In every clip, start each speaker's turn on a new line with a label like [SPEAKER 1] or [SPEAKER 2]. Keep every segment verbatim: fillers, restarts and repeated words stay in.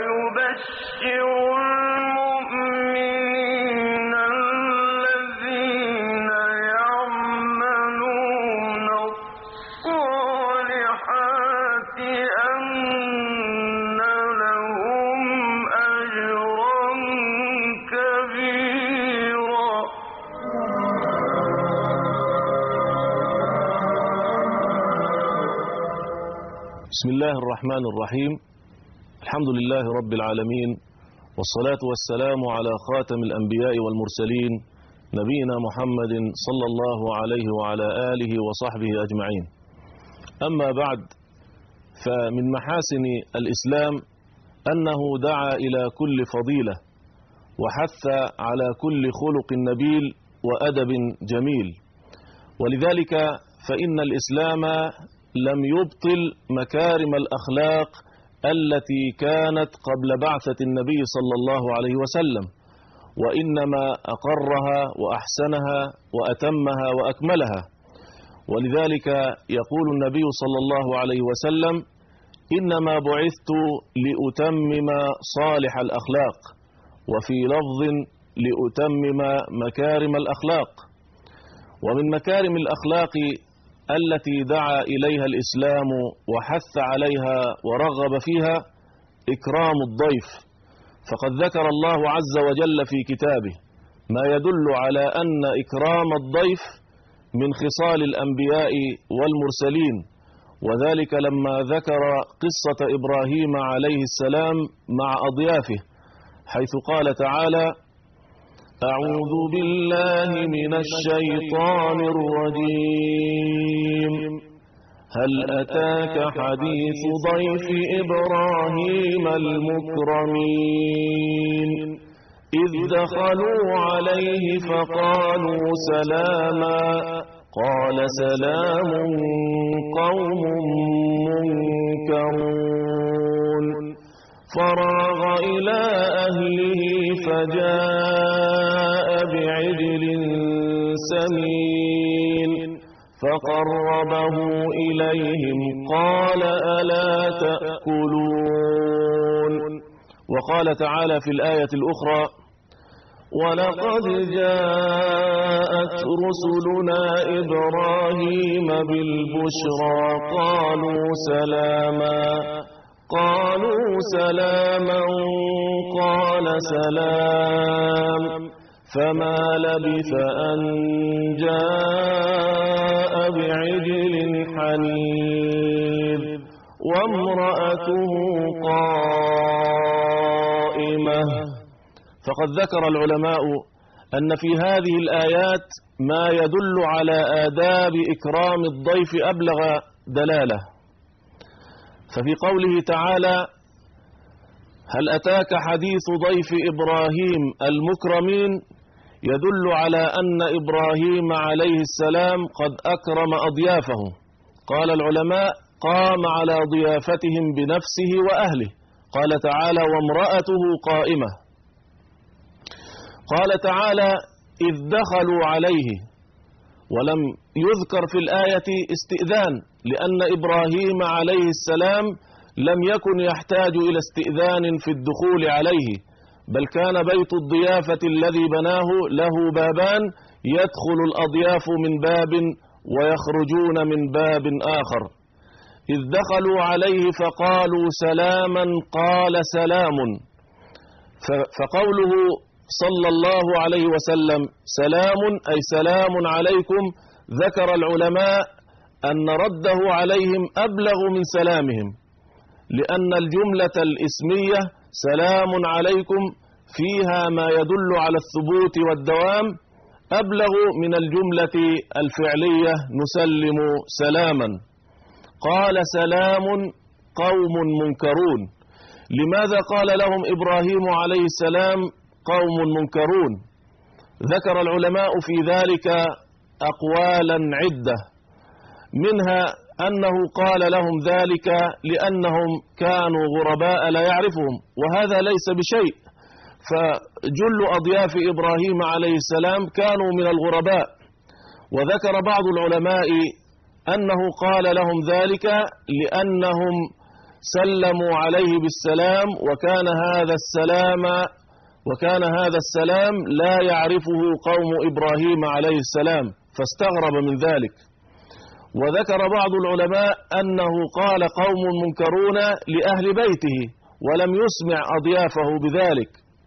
[SPEAKER 1] ويبشر المؤمنين الذين يعملون الصالحات أن لهم أجرا كبيرا.
[SPEAKER 2] بسم الله الرحمن الرحيم. الحمد لله رب العالمين، والصلاة والسلام على خاتم الأنبياء والمرسلين نبينا محمد صلى الله عليه وعلى آله وصحبه أجمعين. أما بعد، فمن محاسن الإسلام أنه دعا إلى كل فضيلة وحث على كل خلق نبيل وأدب جميل، ولذلك فإن الإسلام لم يبطل مكارم الأخلاق التي كانت قبل بعثة النبي صلى الله عليه وسلم، وإنما أقرها وأحسنها وأتمها وأكملها. ولذلك يقول النبي صلى الله عليه وسلم: إنما بعثت لأتمم صالح الأخلاق، وفي لفظ لأتمم مكارم الأخلاق. ومن مكارم الأخلاق التي دعا إليها الإسلام وحث عليها ورغب فيها إكرام الضيف، فقد ذكر الله عز وجل في كتابه ما يدل على أن إكرام الضيف من خصال الأنبياء والمرسلين، وذلك لما ذكر قصة إبراهيم عليه السلام مع أضيافه، حيث قال تعالى: أعوذ بالله من الشيطان الرجيم، هل أتاك حديث ضيف إبراهيم المكرمين إذ دخلوا عليه فقالوا سلاما قال سلام قوم منكرون فراغ إلى أهله فجاء بعجل سمين فقربه إليهم قال ألا تأكلون. وقال تعالى في الآية الأخرى: ولقد جاءت رسلنا إبراهيم بالبشرى قالوا سلاما قالوا سلاما قال سلام فما لبث أن جاء بعجل حنيذ وامرأته قائمة. فقد ذكر العلماء أن في هذه الآيات ما يدل على آداب إكرام الضيف أبلغ دلالة. ففي قوله تعالى: هل أتاك حديث ضيف إبراهيم المكرمين، يدل على أن إبراهيم عليه السلام قد أكرم أضيافه. قال العلماء: قام على ضيافتهم بنفسه وأهله. قال تعالى: وامرأته قائمة. قال تعالى: إذ دخلوا عليه، ولم يذكر في الآية استئذان، لأن إبراهيم عليه السلام لم يكن يحتاج إلى استئذان في الدخول عليه، بل كان بيت الضيافة الذي بناه له بابان، يدخل الأضياف من باب ويخرجون من باب آخر. إذ دخلوا عليه فقالوا سلاما قال سلام. فقوله صلى الله عليه وسلم سلام أي سلام عليكم، ذكر العلماء أن رده عليهم أبلغ من سلامهم، لأن الجملة الإسمية سلام عليكم فيها ما يدل على الثبوت والدوام أبلغ من الجملة الفعلية نسلم سلاما. قال سلام قوم منكرون. لماذا قال لهم إبراهيم عليه السلام قوم منكرون؟ ذكر العلماء في ذلك أقوالا عدة، منها أنه قال لهم ذلك لأنهم كانوا غرباء لا يعرفهم، وهذا ليس بشيء، فجل أضياف إبراهيم عليه السلام كانوا من الغرباء. وذكر بعض العلماء أنه قال لهم ذلك لأنهم سلموا عليه بالسلام، وكان هذا السلام وكان هذا السلام لا يعرفه قوم إبراهيم عليه السلام، فاستغرب من ذلك. وذكر بعض العلماء أنه قال قوم منكرون لأهل بيته ولم يسمع أضيافه بذلك.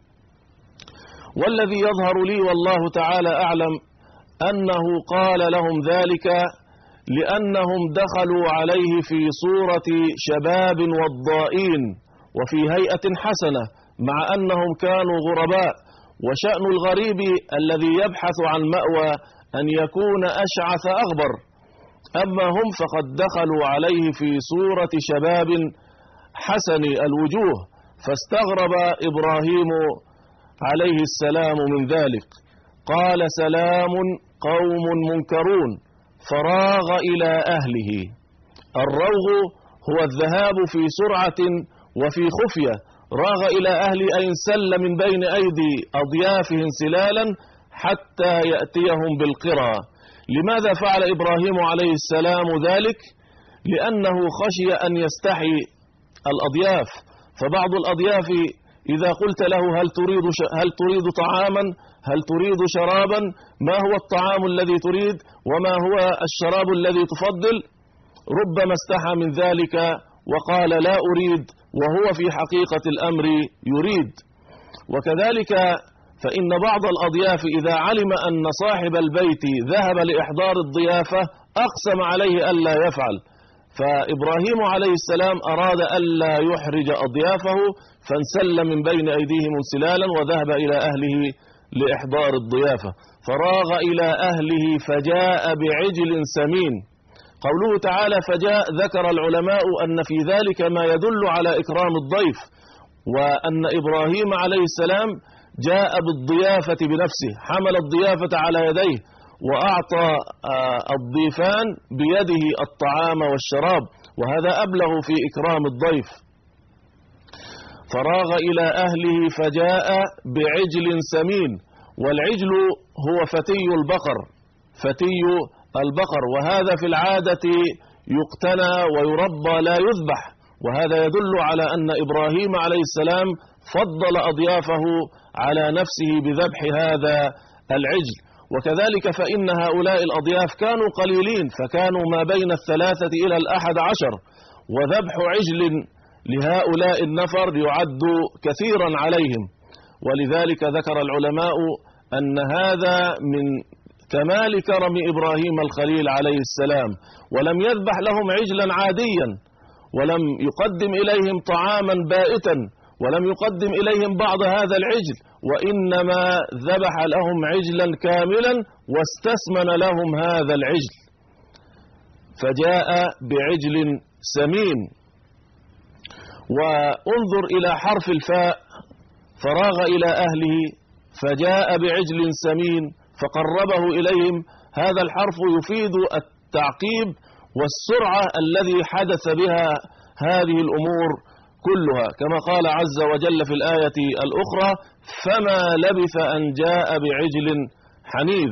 [SPEAKER 2] والذي يظهر لي والله تعالى أعلم أنه قال لهم ذلك لأنهم دخلوا عليه في صورة شباب وضائين وفي هيئة حسنة، مع أنهم كانوا غرباء، وشأن الغريب الذي يبحث عن مأوى أن يكون أشعث أغبر، أما هم فقد دخلوا عليه في صورة شباب حسن الوجوه، فاستغرب إبراهيم عليه السلام من ذلك. قال سلام قوم منكرون، فراغ إلى أهله. الروغ هو الذهاب في سرعة وفي خفية، راغ إلى أهل أن انسل من بين أيدي أضيافه انسلالا حتى يأتيهم بالقرى. لماذا فعل إبراهيم عليه السلام ذلك؟ لأنه خشي أن يستحي الأضياف، فبعض الأضياف إذا قلت له هل تريد هل تريد طعاما، هل تريد شرابا، ما هو الطعام الذي تريد وما هو الشراب الذي تفضل، ربما استحى من ذلك وقال لا أريد، وهو في حقيقة الأمر يريد. وكذلك فإن بعض الأضياف إذا علم أن صاحب البيت ذهب لإحضار الضيافة أقسم عليه ألا يفعل، فإبراهيم عليه السلام أراد ألا يحرج أضيافه، فانسل من بين أيديهم انسلالا وذهب إلى أهله لإحضار الضيافة. فراغ إلى أهله فجاء بعجل سمين. قوله تعالى فجاء، ذكر العلماء أن في ذلك ما يدل على إكرام الضيف، وأن إبراهيم عليه السلام جاء بالضيافة بنفسه، حمل الضيافة على يديه وأعطى الضيفان بيده الطعام والشراب، وهذا أبلغ في إكرام الضيف. فراغ إلى أهله فجاء بعجل سمين، والعجل هو فتي البقر، فتي البقر، وهذا في العادة يقتنى ويربى لا يذبح، وهذا يدل على أن إبراهيم عليه السلام فضل أضيافه على نفسه بذبح هذا العجل. وكذلك فإن هؤلاء الأضياف كانوا قليلين، فكانوا ما بين الثلاثة إلى الأحد عشر، وذبح عجل لهؤلاء النفر يعد كثيرا عليهم. ولذلك ذكر العلماء أن هذا من كمال كرم إبراهيم الخليل عليه السلام، ولم يذبح لهم عجلا عاديا، ولم يقدم إليهم طعاما بائتا، ولم يقدم إليهم بعض هذا العجل، وإنما ذبح لهم عجلا كاملا واستثمن لهم هذا العجل، فجاء بعجل سمين. وانظر إلى حرف الفاء، فراغ إلى أهله فجاء بعجل سمين فقربه إليهم، هذا الحرف يفيد التعقيب والسرعة الذي حدث بها هذه الأمور كلها، كما قال عز وجل في الآية الأخرى فما لبث أن جاء بعجل حنيذ.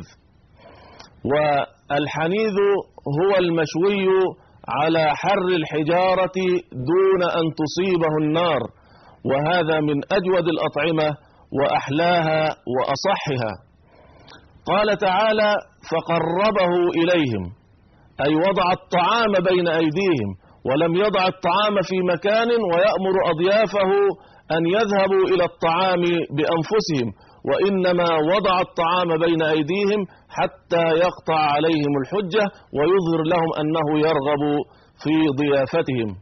[SPEAKER 2] والحنيذ هو المشوي على حر الحجارة دون أن تصيبه النار، وهذا من أجود الأطعمة وأحلاها وأصحها. قال تعالى فقربه إليهم، أي وضع الطعام بين أيديهم، ولم يضع الطعام في مكان ويأمر أضيافه أن يذهبوا إلى الطعام بأنفسهم، وإنما وضع الطعام بين أيديهم حتى يقطع عليهم الحجة ويظهر لهم أنه يرغب في ضيافتهم.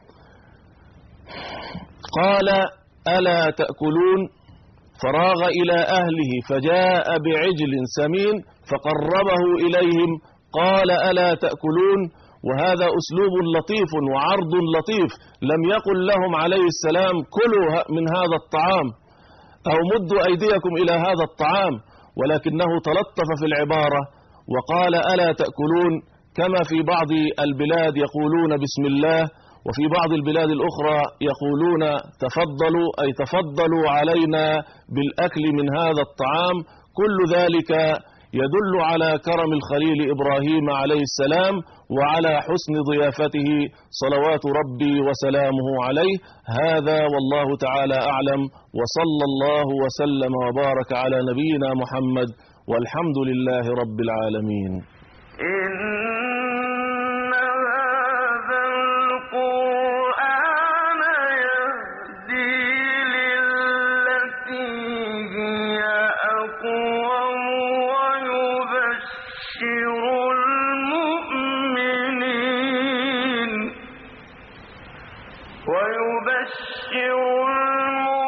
[SPEAKER 2] قال ألا تأكلون، فراغ إلى أهله فجاء بعجل سمين فقربه إليهم قال ألا تأكلون، وهذا أسلوب لطيف وعرض لطيف، لم يقل لهم عليه السلام كلوا من هذا الطعام أو مدوا أيديكم إلى هذا الطعام، ولكنه تلطف في العبارة وقال ألا تأكلون، كما في بعض البلاد يقولون بسم الله، وفي بعض البلاد الأخرى يقولون تفضلوا، أي تفضلوا علينا بالأكل من هذا الطعام. كل ذلك يدل على كرم الخليل إبراهيم عليه السلام وعلى حسن ضيافته صلوات ربي وسلامه عليه. هذا والله تعالى أعلم، وصلى الله وسلم وبارك على نبينا محمد، والحمد لله رب العالمين.
[SPEAKER 1] إن هذا القرآن يهدي للتي هي أقوم ويبشر المؤمنين ويبشر المؤمنين